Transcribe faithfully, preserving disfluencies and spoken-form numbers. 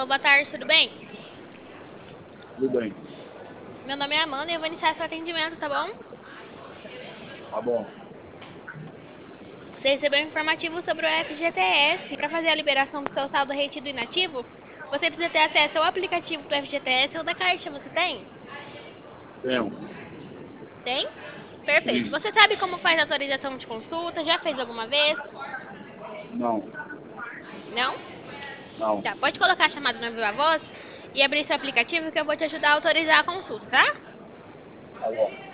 boa tarde, tudo bem? Tudo bem. Meu nome é Amanda e eu vou iniciar seu atendimento, tá bom? Tá bom. Você recebeu um informativo sobre o F G T S. Para fazer a liberação do seu saldo retido inativo, você precisa ter acesso ao aplicativo do F G T S ou da Caixa. Você tem? Tenho. Tem? Perfeito. Sim. Você sabe como faz a autorização de consulta? Já fez alguma vez? Não. Não? Não. Tá, pode colocar a chamada no Viva Voz e abrir seu aplicativo que eu vou te ajudar a autorizar a consulta, tá? Tá bom.